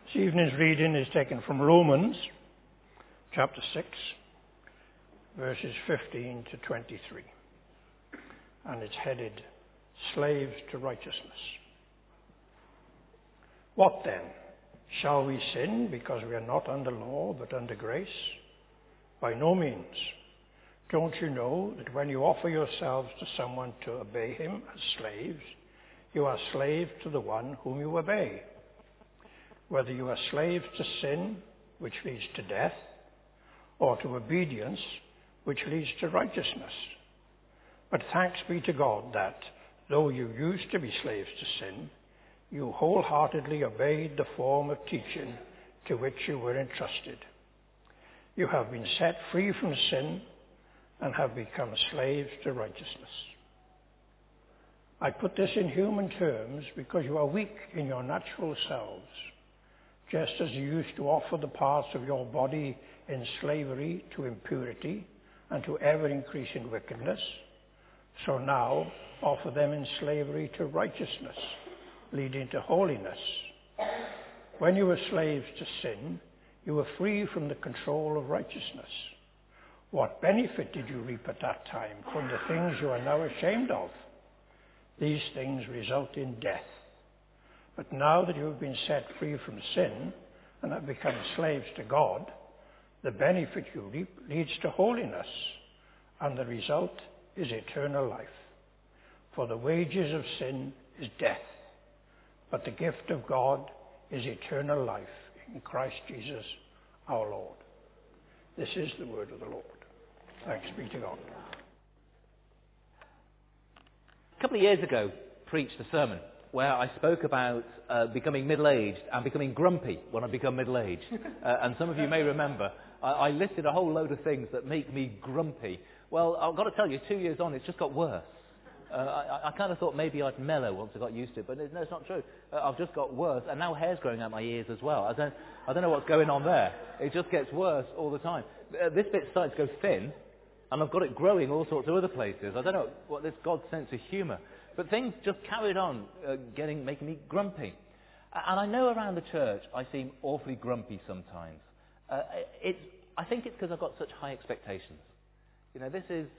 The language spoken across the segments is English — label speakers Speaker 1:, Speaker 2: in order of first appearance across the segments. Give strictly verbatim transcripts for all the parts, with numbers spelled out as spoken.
Speaker 1: This evening's reading is taken from Romans chapter six, verses fifteen to twenty-three, and it's headed Slaves to Righteousness. What then? Shall we sin because we are not under law but under grace? By no means. Don't you know that when you offer yourselves to someone to obey him as slaves, you are slaves to the one whom you obey? Whether you are slaves to sin, which leads to death, or to obedience, which leads to righteousness. But thanks be to God that, though you used to be slaves to sin, you wholeheartedly obeyed the form of teaching to which you were entrusted. You have been set free from sin and have become slaves to righteousness. I put this in human terms because you are weak in your natural selves. Just as you used to offer the parts of your body in slavery to impurity and to ever-increasing wickedness, so now offer them in slavery to righteousness, leading to holiness. When you were slaves to sin, you were free from the control of righteousness. What benefit did you reap at that time from the things you are now ashamed of? These things result in death. But now that you have been set free from sin and have become slaves to God, the benefit you reap leads to holiness, and the result is eternal life. For the wages of sin is death, but the gift of God is eternal life in Christ Jesus our Lord. This is the word of the Lord. Thanks be to God.
Speaker 2: A couple of years ago, preached a sermon where I spoke about uh, becoming middle-aged and becoming grumpy when I become middle-aged. Uh, and some of you may remember, I, I listed a whole load of things that make me grumpy. Well, I've got to tell you, two years on, it's just got worse. Uh, I, I kind of thought maybe I'd mellow once I got used to it, but no, it's not true. Uh, I've just got worse, and now hair's growing out my ears as well. I don't, I don't know what's going on there. It just gets worse all the time. Uh, this bit's starting to go thin, and I've got it growing all sorts of other places. I don't know what this God's sense of humour. But things just carried on uh, getting, making me grumpy. And I know around the church I seem awfully grumpy sometimes. Uh, it's, I think it's because I've got such high expectations. You know, this is...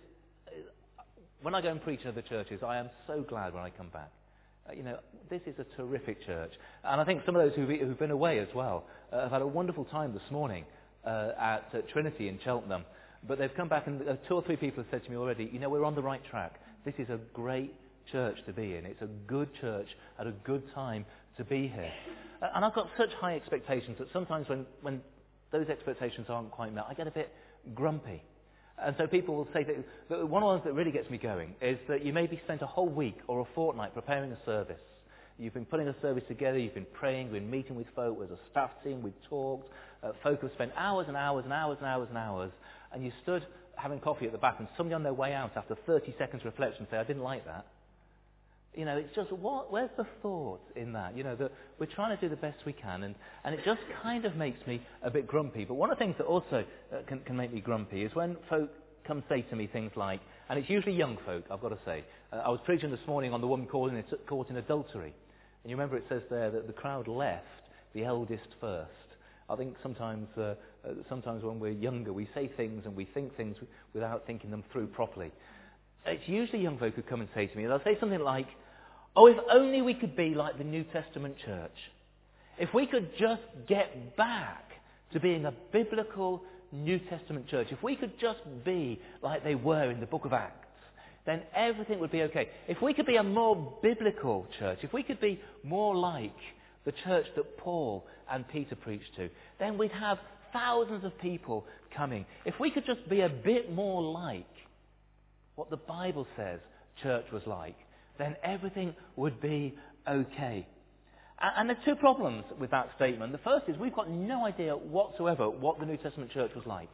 Speaker 2: When I go and preach in other churches, I am so glad when I come back. Uh, you know, this is a terrific church. And I think some of those who've, who've been away as well uh, have had a wonderful time this morning uh, at uh, Trinity in Cheltenham. But they've come back and uh, two or three people have said to me already, you know, we're on the right track. This is a great church to be in. It's a good church at a good time to be here. Uh, and I've got such high expectations that sometimes when, when those expectations aren't quite met, I get a bit grumpy. And so people will say that, that one of the ones that really gets me going is that you maybe spent a whole week or a fortnight preparing a service. You've been putting a service together, you've been praying, you've been meeting with folk, with a staff team, we've talked, uh, folk have spent hours and hours and hours and hours and hours, and you stood having coffee at the back and somebody on their way out after thirty seconds reflection say, I didn't like that. You know, it's just, what? Where's the thought in that? You know, that we're trying to do the best we can, and, and it just kind of makes me a bit grumpy. But one of the things that also uh, can, can make me grumpy is when folk come say to me things like, and it's usually young folk, I've got to say. Uh, I was preaching this morning on the woman caught in, caught in adultery. And you remember it says there that the crowd left the eldest first. I think sometimes, uh, uh, sometimes when we're younger, we say things and we think things without thinking them through properly. It's usually young folk who come and say to me, they'll say something like, oh, if only we could be like the New Testament church. If we could just get back to being a biblical New Testament church, if we could just be like they were in the book of Acts, then everything would be okay. If we could be a more biblical church, if we could be more like the church that Paul and Peter preached to, then we'd have thousands of people coming. If we could just be a bit more like what the Bible says church was like, then everything would be okay. And there's two problems with that statement. The first is we've got no idea whatsoever what the New Testament church was like.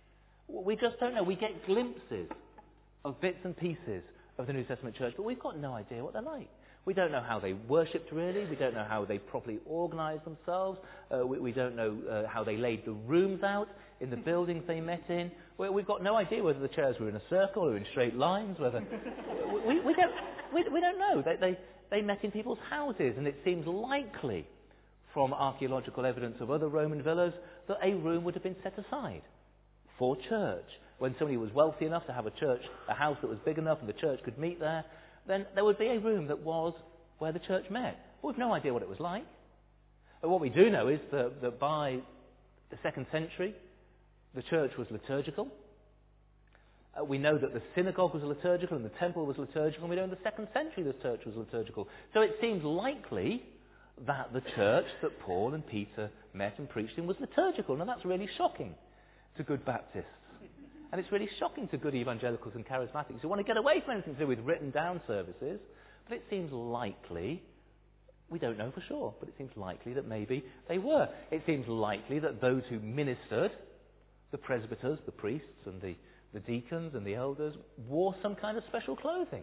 Speaker 2: We just don't know. We get glimpses of bits and pieces of the New Testament church, but we've got no idea what they're like. We don't know how they worshipped really. We don't know how they properly organised themselves. Uh, we, we don't know uh, how they laid the rooms out in the buildings they met in. We, we've got no idea whether the chairs were in a circle or in straight lines. Whether we, we don't we, we don't know. They, they they met in people's houses, and it seems likely from archaeological evidence of other Roman villas that a room would have been set aside for church. When somebody was wealthy enough to have a church, a house that was big enough and the church could meet there, then there would be a room that was where the church met. But we've no idea what it was like. But what we do know is that, that by the second century, the church was liturgical. Uh, we know that the synagogue was liturgical and the temple was liturgical, and we know in the second century the church was liturgical. So it seems likely that the church that Paul and Peter met and preached in was liturgical. Now that's really shocking to good Baptists. And it's really shocking to good evangelicals and charismatics who want to get away from anything to do with written down services. But it seems likely, we don't know for sure, but it seems likely that maybe they were. It seems likely that those who ministered, the presbyters, the priests and the, the deacons and the elders, wore some kind of special clothing.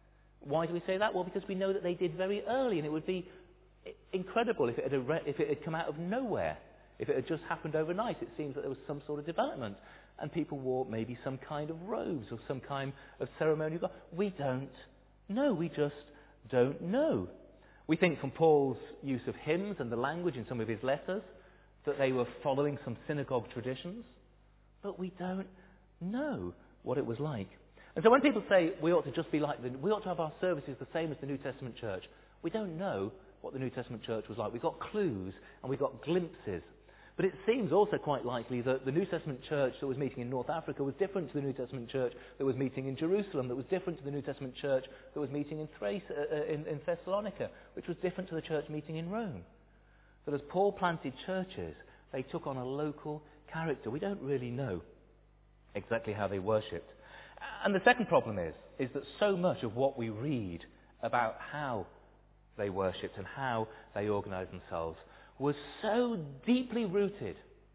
Speaker 2: Why do we say that? Well, because we know that they did very early, and it would be incredible if it had, if it had come out of nowhere. If it had just happened overnight. It seems that there was some sort of development. And people wore maybe some kind of robes or some kind of ceremonial. We don't know. We just don't know. We think from Paul's use of hymns and the language in some of his letters that they were following some synagogue traditions. But we don't know what it was like. And so when people say we ought to just be like the, we ought to have our services the same as the New Testament church, we don't know what the New Testament church was like. We've got clues and we've got glimpses. But it seems also quite likely that the New Testament church that was meeting in North Africa was different to the New Testament church that was meeting in Jerusalem, that was different to the New Testament church that was meeting in, Thrace, uh, in, in Thessalonica, which was different to the church meeting in Rome. That as Paul planted churches, they took on a local character. We don't really know exactly how they worshipped. And the second problem is, is that so much of what we read about how they worshipped and how they organised themselves was so deeply rooted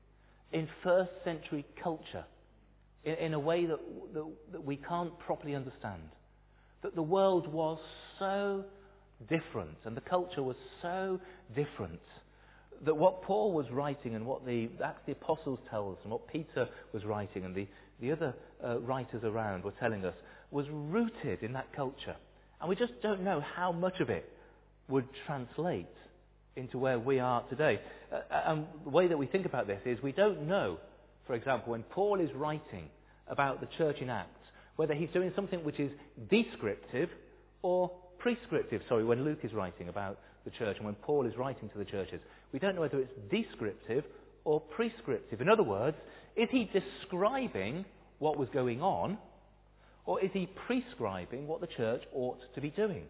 Speaker 2: in first century culture in, in a way that, that, that we can't properly understand. That the world was so different and the culture was so different that what Paul was writing and what the Acts of the Apostles tells us and what Peter was writing and the, the other uh, writers around were telling us was rooted in that culture. And we just don't know how much of it would translate into where we are today. Uh, and the way that we think about this is we don't know, for example, when Paul is writing about the church in Acts, whether he's doing something which is descriptive or prescriptive. Sorry, when Luke is writing about the church and when Paul is writing to the churches, we don't know whether it's descriptive or prescriptive. In other words, is he describing what was going on, or is he prescribing what the church ought to be doing?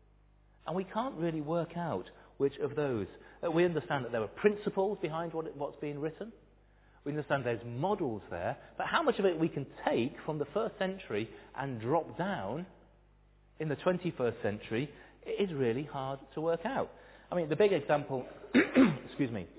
Speaker 2: And we can't really work out which of those. Uh, we understand that there are principles behind what, what's being written. We understand there's models there. But how much of it we can take from the first century and drop down in the twenty-first century is really hard to work out. I mean, the big example, excuse me,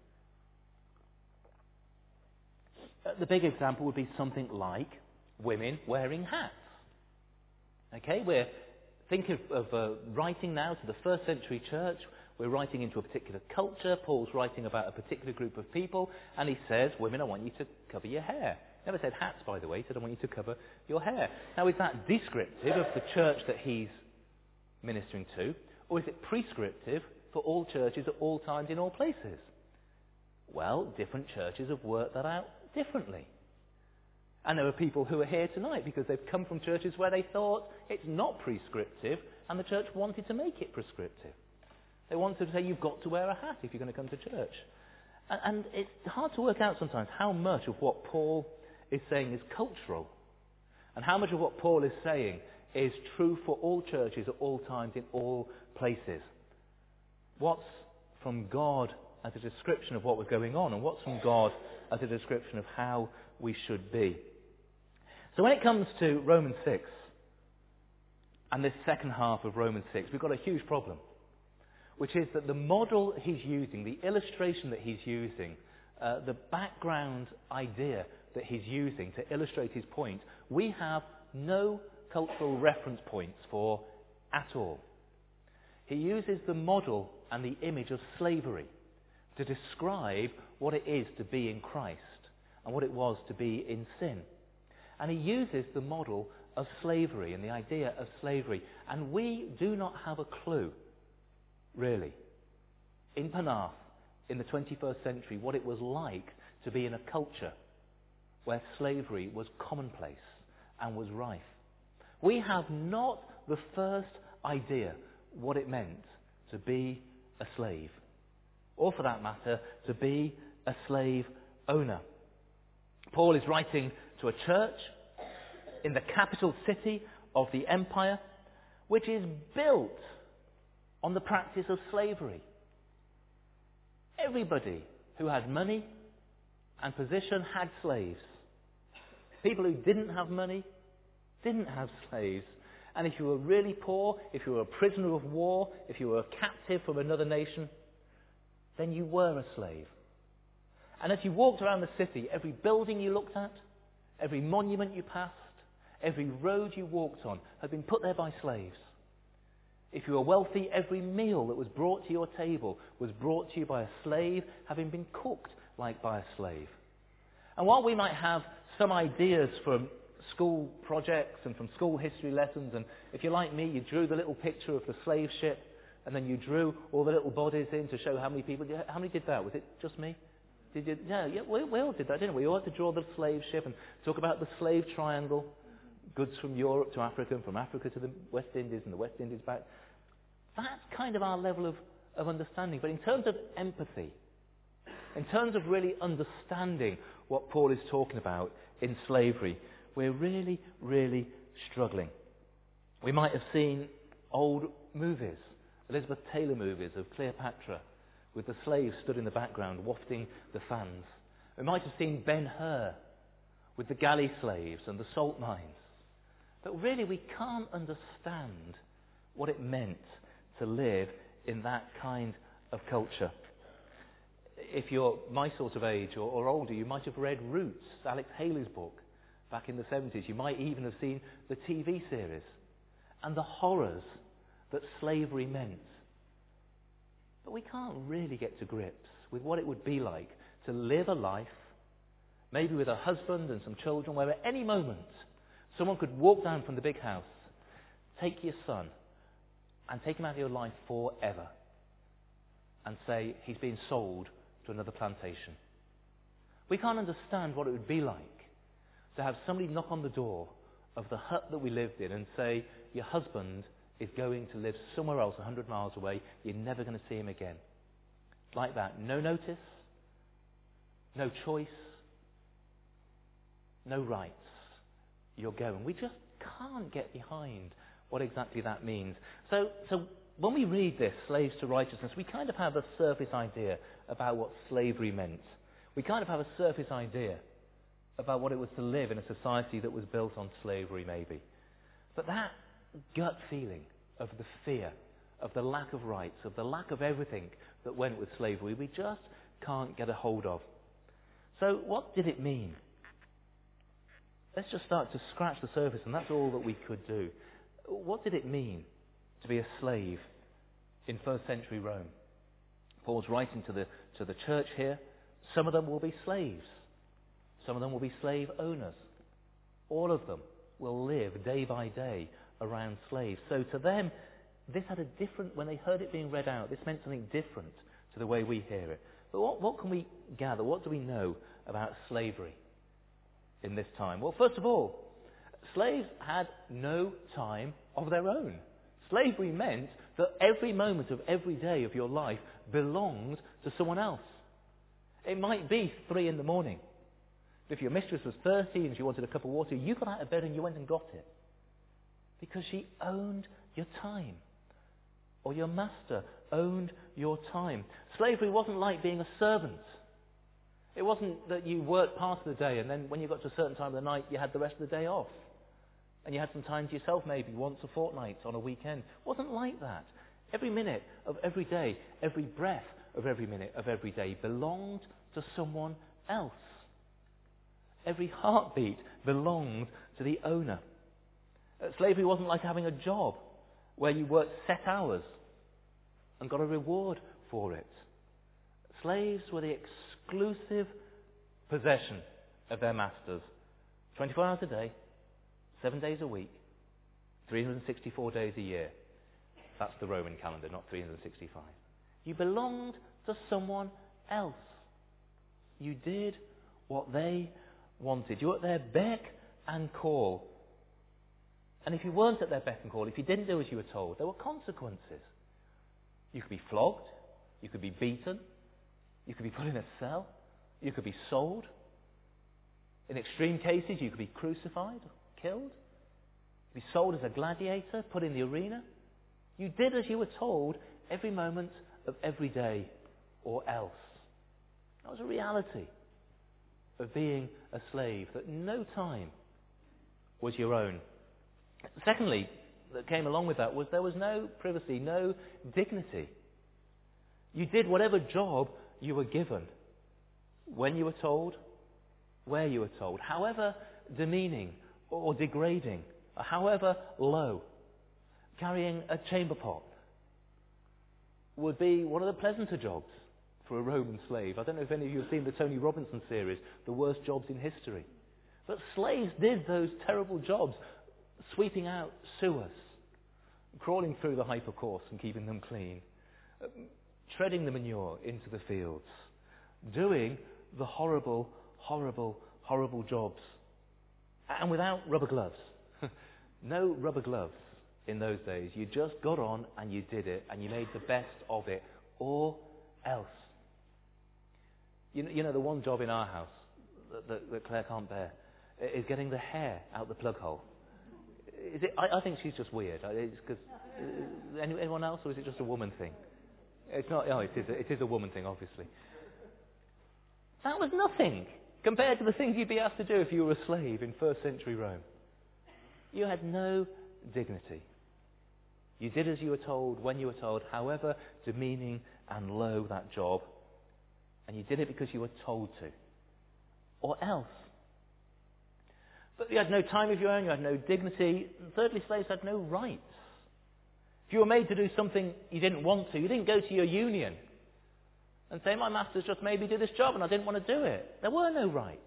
Speaker 2: uh, the big example would be something like women wearing hats. Okay, we're thinking of, of uh, writing now to the first century church. We're writing into a particular culture. Paul's writing about a particular group of people, and he says, women, I want you to cover your hair. He never said hats, by the way. He said, I want you to cover your hair. Now, is that descriptive of the church that he's ministering to, or is it prescriptive for all churches at all times in all places? Well, different churches have worked that out differently. And there are people who are here tonight because they've come from churches where they thought it's not prescriptive, and the church wanted to make it prescriptive. They wanted to say you've got to wear a hat if you're going to come to church. And, and it's hard to work out sometimes how much of what Paul is saying is cultural and how much of what Paul is saying is true for all churches at all times in all places. What's from God as a description of what was going on and what's from God as a description of how we should be. So when it comes to Romans six and this second half of Romans six, we've got a huge problem, which is that the model he's using, the illustration that he's using, uh, the background idea that he's using to illustrate his point, we have no cultural reference points for at all. He uses the model and the image of slavery to describe what it is to be in Christ and what it was to be in sin. And he uses the model of slavery and the idea of slavery. And we do not have a clue, really, in Penarth, in the twenty-first century what it was like to be in a culture where slavery was commonplace and was rife. We have not the first idea what it meant to be a slave, or for that matter, to be a slave owner. Paul is writing to a church in the capital city of the empire, which is built on the practice of slavery. Everybody who had money and position had slaves. People who didn't have money didn't have slaves. And if you were really poor, if you were a prisoner of war, if you were a captive from another nation, then you were a slave. And as you walked around the city, every building you looked at, every monument you passed, every road you walked on had been put there by slaves. If you were wealthy, every meal that was brought to your table was brought to you by a slave, having been cooked like by a slave. And while we might have some ideas from school projects and from school history lessons, and if you're like me, you drew the little picture of the slave ship, and then you drew all the little bodies in to show how many people. How many did that? Was it just me? Did you? Yeah, yeah. We, we all did that, didn't we? We all had to draw the slave ship and talk about the slave triangle, goods from Europe to Africa, and from Africa to the West Indies, and the West Indies back. That's kind of our level of, of understanding. But in terms of empathy, in terms of really understanding what Paul is talking about in slavery, we're really, really struggling. We might have seen old movies, Elizabeth Taylor movies of Cleopatra, with the slaves stood in the background wafting the fans. We might have seen Ben-Hur with the galley slaves and the salt mines. But really we can't understand what it meant to live in that kind of culture. If you're my sort of age or, or older, you might have read Roots, Alex Haley's book, back in the seventies. You might even have seen the T V series and the horrors that slavery meant. But we can't really get to grips with what it would be like to live a life, maybe with a husband and some children, where at any moment someone could walk down from the big house, take your son, and take him out of your life forever, and say he's been sold to another plantation. We can't understand what it would be like to have somebody knock on the door of the hut that we lived in and say, your husband is going to live somewhere else a hundred miles away, you're never going to see him again. Like that. No notice, no choice, no rights. You're going. We just can't get behind what exactly that means. So, so when we read this, Slaves to Righteousness, we kind of have a surface idea about what slavery meant. We kind of have a surface idea about what it was to live in a society that was built on slavery, maybe. But that gut feeling of the fear, of the lack of rights, of the lack of everything that went with slavery, we just can't get a hold of. So what did it mean? Let's just start to scratch the surface, and that's all that we could do. What did it mean to be a slave in first century Rome? Paul's writing to the, to the church here. Some of them will be slaves. Some of them will be slave owners. All of them will live day by day around slaves. So to them, this had a different, when they heard it being read out, this meant something different to the way we hear it. But what, what can we gather? What do we know about slavery in this time? Well, first of all, slaves had no time of their own. Slavery meant that every moment of every day of your life belonged to someone else. It might be three in the morning. If your mistress was thirsty and she wanted a cup of water, you got out of bed and you went and got it. Because she owned your time. Or your master owned your time. Slavery wasn't like being a servant. It wasn't that you worked part of the day and then when you got to a certain time of the night, you had the rest of the day off. And you had some time to yourself maybe once a fortnight on a weekend. It wasn't like that. Every minute of every day, every breath of every minute of every day belonged to someone else. Every heartbeat belonged to the owner. Uh, slavery wasn't like having a job where you worked set hours and got a reward for it. Slaves were the exclusive possession of their masters. twenty-four hours a day, seven days a week, three hundred sixty-four days a year. That's the Roman calendar, not three hundred sixty-five. You belonged to someone else. You did what they wanted. You were at their beck and call. And if you weren't at their beck and call, if you didn't do as you were told, there were consequences. You could be flogged. You could be beaten. You could be put in a cell. You could be sold. In extreme cases, you could be crucified, killed. Be sold as a gladiator, put in the arena. You did as you were told every moment of every day, or else. That was a reality of being a slave, that no time was your own. Secondly, that came along with that was there was no privacy, no dignity. You did whatever job you were given, when you were told, where you were told, however demeaning or degrading, or however low. Carrying a chamber pot would be one of the pleasanter jobs for a Roman slave. I don't know if any of you have seen the Tony Robinson series, The Worst Jobs in History. But slaves did those terrible jobs, sweeping out sewers, crawling through the hypercourse and keeping them clean, treading the manure into the fields, doing the horrible, horrible, horrible jobs. And without rubber gloves. No rubber gloves in those days. You just got on and you did it, and you made the best of it, or else. You know, you know the one job in our house that, that, that Claire can't bear is getting the hair out the plug hole. Is it? I, I think she's just weird. It's 'cause, uh, anyone else, or is it just a woman thing? It's not. Oh, it is. A, it is a woman thing, obviously. That was nothing compared to the things you'd be asked to do if you were a slave in first century Rome. You had no dignity. You did as you were told, when you were told, however demeaning and low that job. And you did it because you were told to. Or else. But you had no time of your own, you had no dignity. And thirdly, slaves had no rights. If you were made to do something you didn't want to, you didn't go to your union and say, my master's just made me do this job and I didn't want to do it. There were no rights.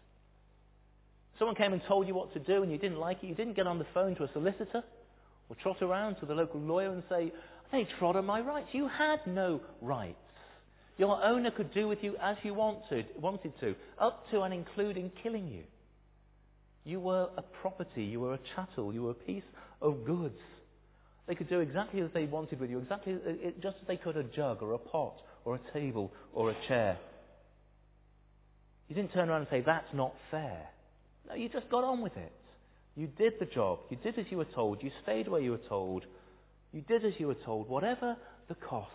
Speaker 2: Someone came and told you what to do and you didn't like it. You didn't get on the phone to a solicitor or trot around to the local lawyer and say, they trod on my rights. You had no rights. Your owner could do with you as you wanted, wanted to, up to and including killing you. You were a property, you were a chattel, you were a piece of goods. They could do exactly as they wanted with you, exactly just as they could a jug or a pot or a table or a chair. You didn't turn around and say, that's not fair. No, you just got on with it. You did the job. You did as you were told. You stayed where you were told. You did as you were told, whatever the cost.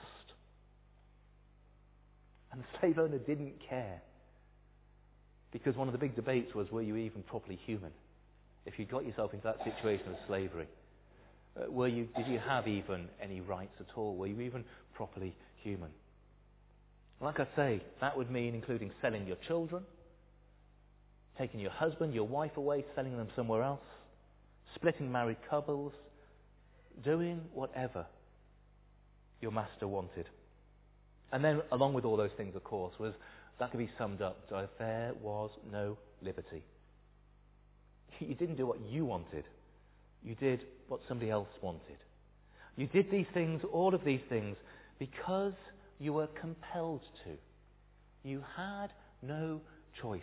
Speaker 2: And the slave owner didn't care. Because one of the big debates was, were you even properly human? If you got yourself into that situation of slavery, uh, were you, did you have even any rights at all? Were you even properly human? Like I say, that would mean including selling your children, taking your husband, your wife away, selling them somewhere else, splitting married couples, doing whatever your master wanted. And then, along with all those things, of course, was that could be summed up to there was no liberty. You didn't do what you wanted. You did what somebody else wanted. You did these things, all of these things, because you were compelled to. You had no choice.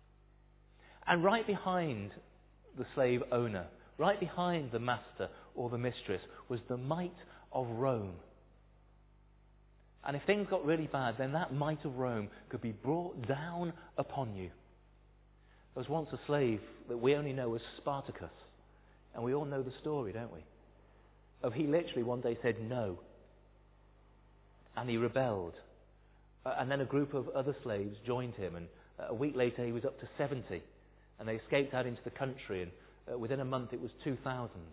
Speaker 2: And right behind the slave owner, right behind the master or the mistress, was the might of Rome. And if things got really bad, then that might of Rome could be brought down upon you. There was once a slave that we only know as Spartacus. And we all know the story, don't we? Of he literally one day said no. And he rebelled. Uh, and then a group of other slaves joined him. And uh, a week later he was up to seventy. And they escaped out into the country. And uh, within a month it was two thousand.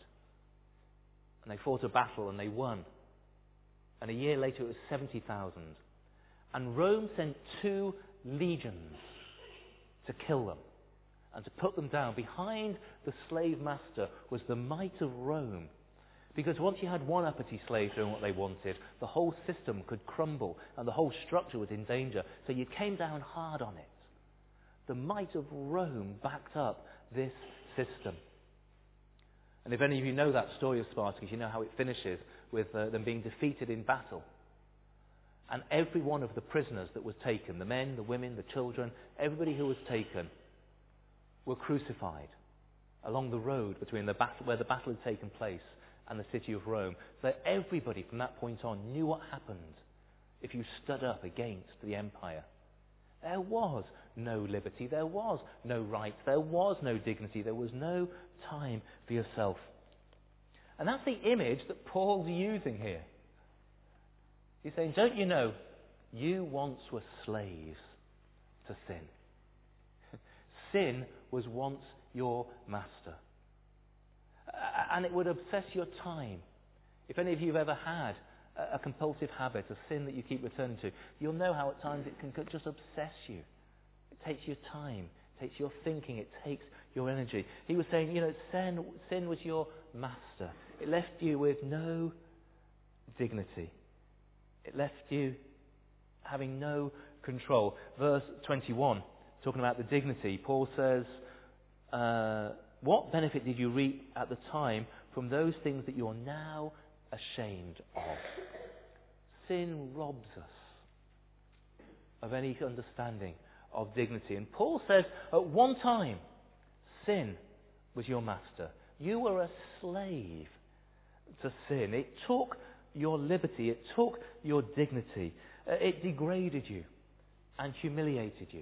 Speaker 2: And they fought a battle and they won. And a year later it was seventy thousand. And Rome sent two legions to kill them and to put them down. Behind the slave master was the might of Rome. Because once you had one uppity slave doing what they wanted, the whole system could crumble and the whole structure was in danger. So you came down hard on it. The might of Rome backed up this system. And if any of you know that story of Spartacus, you know how it finishes with uh, them being defeated in battle. And every one of the prisoners that was taken, the men, the women, the children, everybody who was taken, were crucified along the road between the battle, where the battle had taken place and the city of Rome. So everybody from that point on knew what happened if you stood up against the empire. There was no liberty, there was no rights, there was no dignity, there was no time for yourself. And that's the image that Paul's using here. He's saying, don't you know, you once were slaves to sin. Sin was once your master. And it would obsess your time. If any of you have ever had a compulsive habit, a sin that you keep returning to, you'll know how at times it can just obsess you. It takes your time, it takes your thinking, it takes your energy. He was saying, you know, sin, sin was your master. It left you with no dignity. It left you having no control. Verse twenty-one, talking about the dignity, Paul says, uh, what benefit did you reap at the time from those things that you're now ashamed of? Sin robs us of any understanding of dignity. And Paul says, at one time, sin was your master. You were a slave to sin. It took your liberty. It took your dignity. Uh, it degraded you and humiliated you.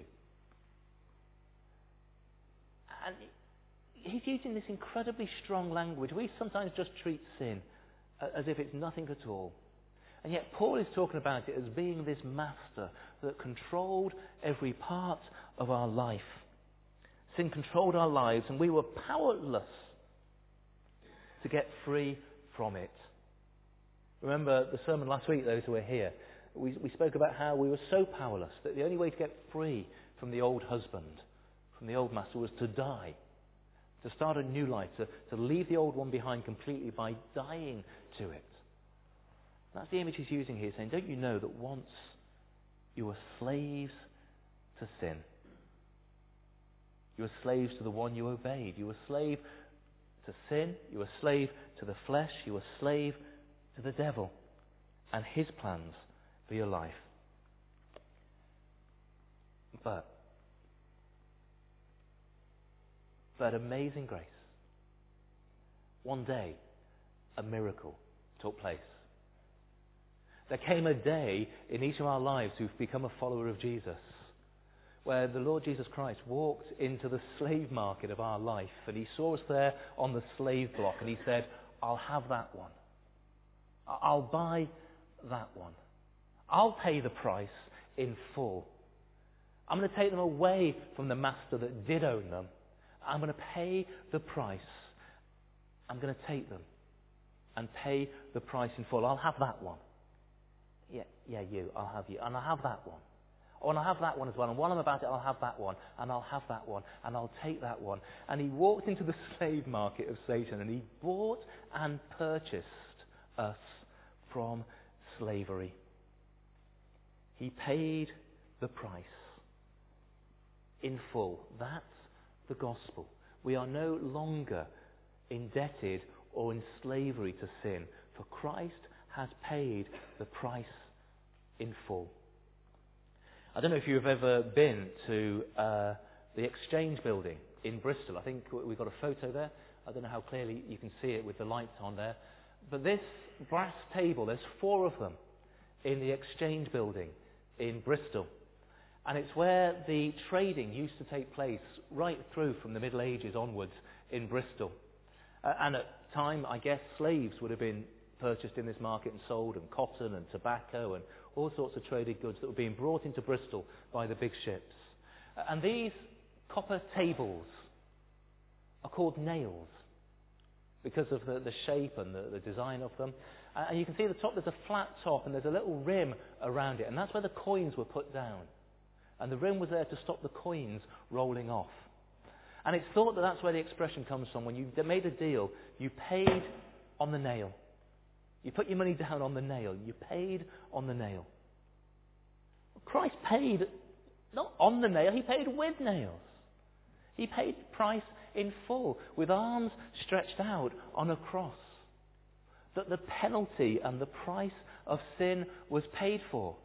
Speaker 2: And he's using this incredibly strong language. We sometimes just treat sin as if it's nothing at all. And yet Paul is talking about it as being this master that controlled every part of our life. Sin controlled our lives and we were powerless to get free from it. Remember the sermon last week, those who were here, we, we spoke about how we were so powerless that the only way to get free from the old husband, from the old master, was to die. To start a new life, to, to leave the old one behind completely by dying to it. That's the image he's using here, saying, don't you know that once you were slaves to sin? You were slaves to the one you obeyed. You were slave to sin. You were slave to the flesh. You were slave to the devil and his plans for your life. But But amazing grace. One day, a miracle took place. There came a day in each of our lives who've become a follower of Jesus, where the Lord Jesus Christ walked into the slave market of our life, and he saw us there on the slave block, and he said, I'll have that one. I'll buy that one. I'll pay the price in full. I'm going to take them away from the master that did own them. I'm going to pay the price. I'm going to take them and pay the price in full. I'll have that one. Yeah, yeah, you. I'll have you. And I'll have that one. Oh, and I'll have that one as well. And while I'm about it, I'll have that one. And I'll have that one. And I'll take that one. And he walked into the slave market of Satan and he bought and purchased us from slavery. He paid the price in full. That's the gospel. We are no longer indebted or in slavery to sin, for Christ has paid the price in full. I don't know if you've ever been to uh, the Exchange building in Bristol. I think we've got a photo there. I don't know how clearly you can see it with the lights on there. But this brass table, there's four of them in the Exchange building in Bristol. And it's where the trading used to take place right through from the Middle Ages onwards in Bristol. Uh, and at time, I guess, slaves would have been purchased in this market and sold, and cotton and tobacco and all sorts of traded goods that were being brought into Bristol by the big ships. Uh, and these copper tables are called nails because of the, the shape and the, the design of them. Uh, and you can see at the top there's a flat top and there's a little rim around it, and that's where the coins were put down. And the rim was there to stop the coins rolling off. And it's thought that that's where the expression comes from. When you made a deal, you paid on the nail. You put your money down on the nail. You paid on the nail. Christ paid not on the nail, he paid with nails. He paid the price in full, with arms stretched out on a cross. That the penalty and the price of sin was paid for.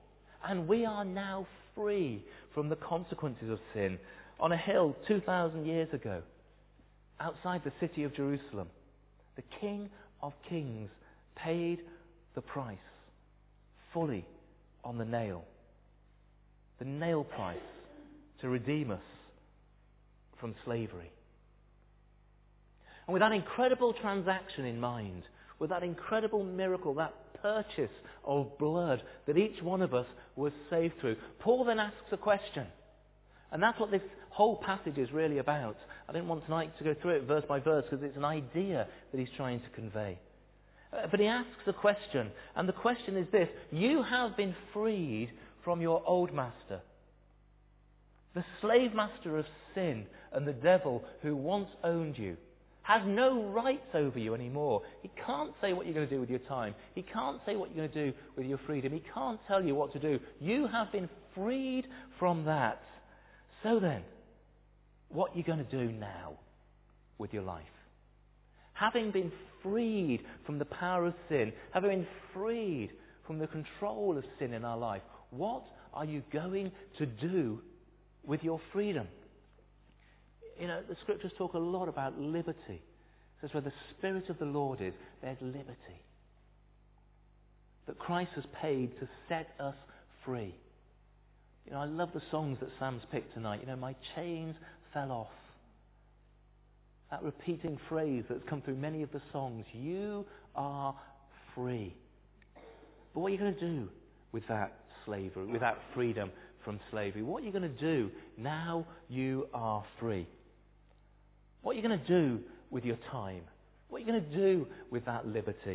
Speaker 2: And we are now free from the consequences of sin. On a hill two thousand years ago, outside the city of Jerusalem, the King of Kings paid the price fully on the nail. The nail price to redeem us from slavery. And with that incredible transaction in mind, with that incredible miracle, that purchase of blood that each one of us was saved through, Paul then asks a question. And that's what this whole passage is really about. I didn't want tonight to go through it verse by verse because it's an idea that he's trying to convey. Uh, but he asks a question, and the question is this: you have been freed from your old master. The slave master of sin and the devil who once owned you has no rights over you anymore. He can't say what you're going to do with your time. He can't say what you're going to do with your freedom. He can't tell you what to do. You have been freed from that. So then, what are you going to do now with your life? Having been freed from the power of sin, having been freed from the control of sin in our life, what are you going to do with your freedom? You know, the scriptures talk a lot about liberty. It says where the Spirit of the Lord is, there's liberty. That Christ has paid to set us free. You know, I love the songs that Sam's picked tonight. You know, my chains fell off. That repeating phrase that's come through many of the songs. You are free. But what are you going to do with that slavery, with that freedom from slavery? What are you going to do now you are free? What are you going to do with your time? What are you going to do with that liberty?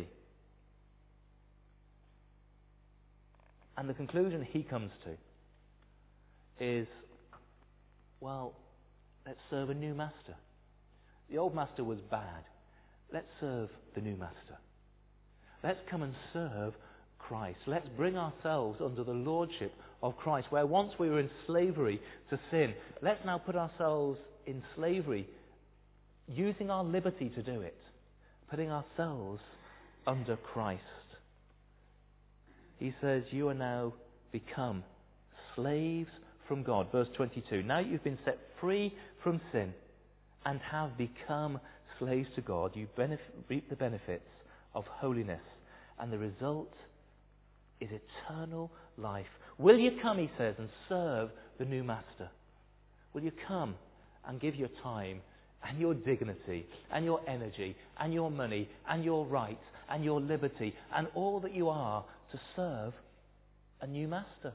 Speaker 2: And the conclusion he comes to is, well, let's serve a new master. The old master was bad. Let's serve the new master. Let's come and serve Christ. Let's bring ourselves under the lordship of Christ, where once we were in slavery to sin. Let's now put ourselves in slavery, using our liberty to do it, putting ourselves under Christ. He says, you are now become slaves from God. Verse twenty-two, now you've been set free from sin and have become slaves to God. You benef- reap the benefits of holiness, and the result is eternal life. Will you come, he says, and serve the new master? Will you come and give your time and your dignity and your energy and your money and your rights and your liberty and all that you are to serve a new master?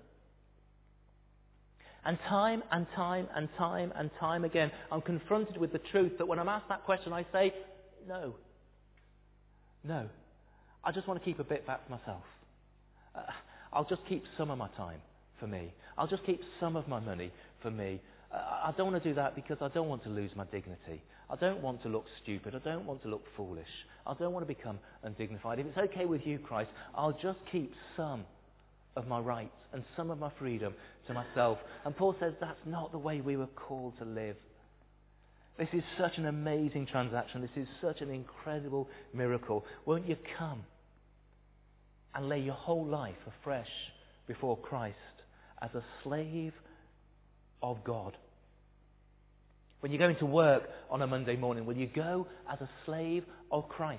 Speaker 2: And time and time and time and time again, I'm confronted with the truth that when I'm asked that question, I say, no. No. I just want to keep a bit back for myself. Uh, I'll just keep some of my time for me. I'll just keep some of my money for me. Uh, I don't want to do that because I don't want to lose my dignity. I don't want to look stupid. I don't want to look foolish. I don't want to become undignified. If it's okay with you, Christ, I'll just keep some of my rights and some of my freedom to myself. And Paul says that's not the way we were called to live. This is such an amazing transaction. This is such an incredible miracle. Won't you come and lay your whole life afresh before Christ as a slave of God? When you're going to work on a Monday morning, will you go as a slave of Christ?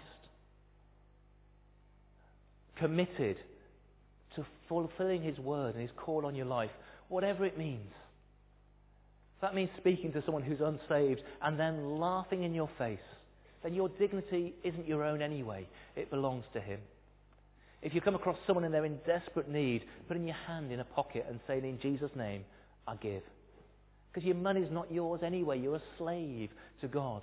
Speaker 2: Committed to fulfilling his word and his call on your life, whatever it means. If that means speaking to someone who's unsaved and then laughing in your face, then your dignity isn't your own anyway. It belongs to him. If you come across someone and they're in desperate need, putting your hand in a pocket and saying, in Jesus' name, I give. Because your money's not yours anyway. You're a slave to God.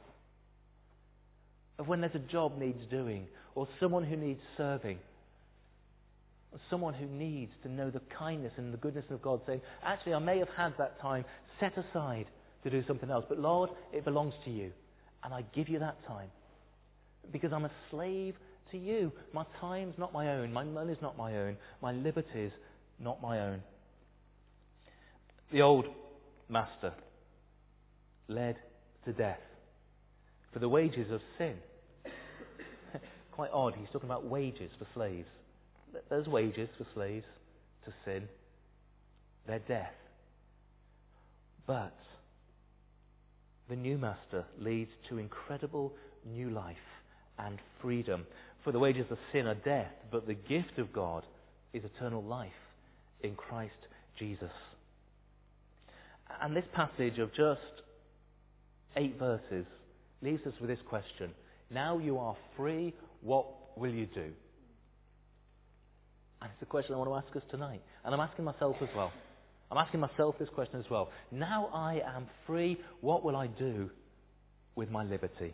Speaker 2: Of when there's a job needs doing, or someone who needs serving, or someone who needs to know the kindness and the goodness of God, saying, actually, I may have had that time set aside to do something else, but Lord, it belongs to you, and I give you that time. Because I'm a slave to you. My time's not my own. My money's not my own. My liberty's not my own. The old master led to death for the wages of sin. Quite odd, he's talking about wages for slaves. There's wages for slaves to sin. their death. But the new master leads to incredible new life and freedom. For the wages of sin are death, but the gift of God is eternal life in Christ Jesus. And this passage of just eight verses leaves us with this question. Now you are free, what will you do? And it's a question I want to ask us tonight. And I'm asking myself as well. I'm asking myself this question as well. Now I am free, what will I do with my liberty?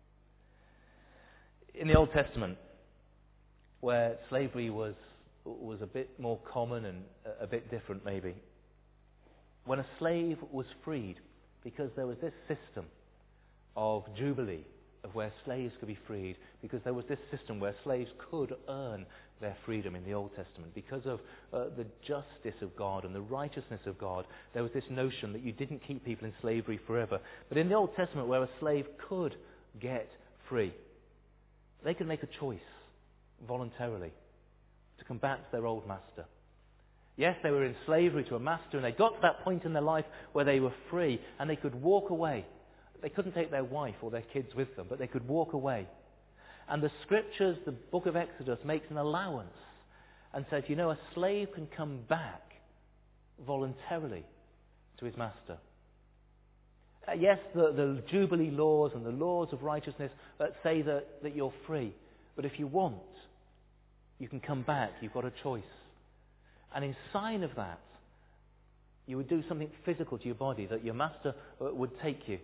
Speaker 2: In the Old Testament, where slavery was was a bit more common and a bit different maybe, when a slave was freed, because there was this system of jubilee, of where slaves could be freed, because there was this system where slaves could earn their freedom in the Old Testament. Because of uh, the justice of God and the righteousness of God, there was this notion that you didn't keep people in slavery forever. But in the Old Testament, where a slave could get free, they could make a choice voluntarily to come back to their old master. Yes, they were in slavery to a master, and they got to that point in their life where they were free and they could walk away. They couldn't take their wife or their kids with them, but they could walk away. And the scriptures, the book of Exodus, makes an allowance and says, you know, a slave can come back voluntarily to his master. Uh, yes, the, the Jubilee laws and the laws of righteousness uh, say that, that you're free. But if you want, you can come back. You've got a choice. And in sign of that, you would do something physical to your body, that your master uh, would take you.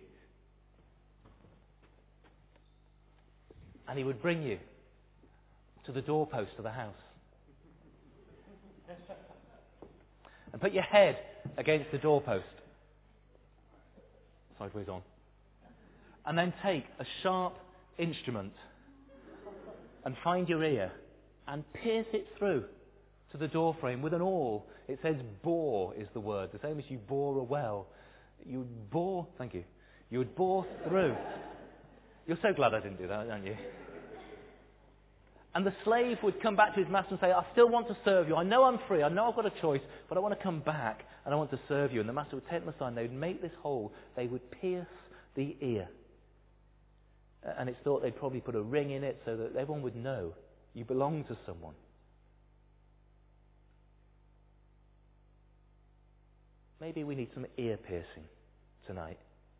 Speaker 2: And he would bring you to the doorpost of the house. And put your head against the doorpost. Sideways on. And then take a sharp instrument and find your ear and pierce it through to the door frame with an awl. It says bore is the word, the same as you bore a well. You would bore, thank you, you would bore through. You're so glad I didn't do that, aren't you? And the slave would come back to his master and say, I still want to serve you. I know I'm free. I know I've got a choice, but I want to come back and I want to serve you. And the master would take them aside and they would make this hole. They would pierce the ear. And it's thought they'd probably put a ring in it so that everyone would know you belong to someone. Maybe we need some ear piercing tonight.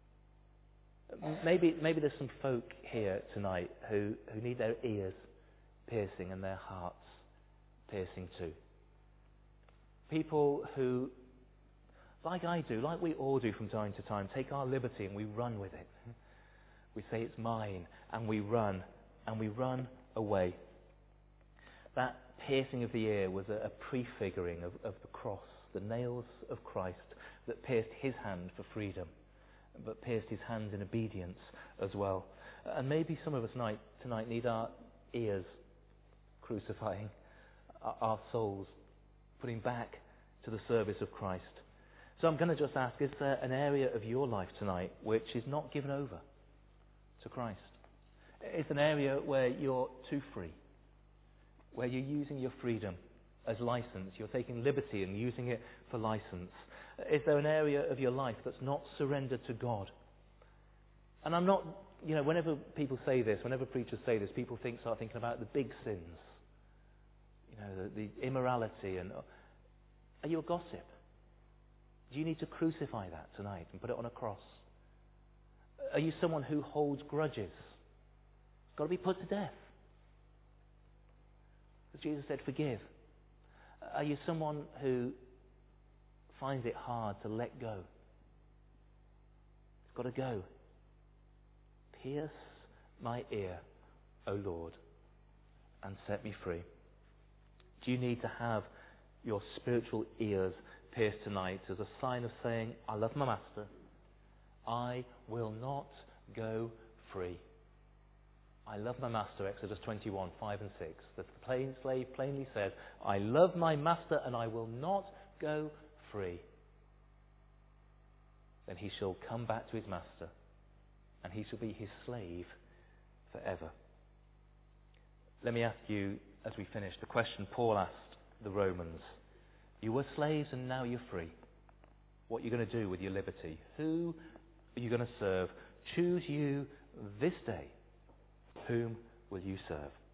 Speaker 2: Maybe maybe there's some folk here tonight who, who need their ears piercing and their hearts piercing too. People who, like I do, like we all do from time to time, take our liberty and we run with it. We say it's mine and we run and we run away. That piercing of the ear was a, a prefiguring of, of the cross, the nails of Christ that pierced his hand for freedom, but pierced his hands in obedience as well. And maybe some of us tonight, tonight need our ears crucifying, our, our souls putting back to the service of Christ. So I'm going to just ask, is there an area of your life tonight which is not given over to Christ? It's an area where you're too free, where you're using your freedom as license. You're taking liberty and using it for license. Is there an area of your life that's not surrendered to God? And I'm not, you know, whenever people say this, whenever preachers say this, people think start thinking about the big sins. You know, the, the immorality. And are you a gossip? Do you need to crucify that tonight and put it on a cross? Are you someone who holds grudges? It's got to be put to death. As Jesus said, forgive. Are you someone who finds it hard to let go? It's got to go. Pierce my ear, O Lord, and set me free. Do you need to have your spiritual ears pierced tonight as a sign of saying, I love my master. I will not go free. I love my master, Exodus twenty-one, five and six. The plain slave plainly said, I love my master and I will not go free. Then he shall come back to his master and he shall be his slave forever. Let me ask you, as we finish, the question Paul asked the Romans You were slaves and now you're free. What are you going to do with your liberty? Who are you going to serve? Choose you this day. Whom will you serve?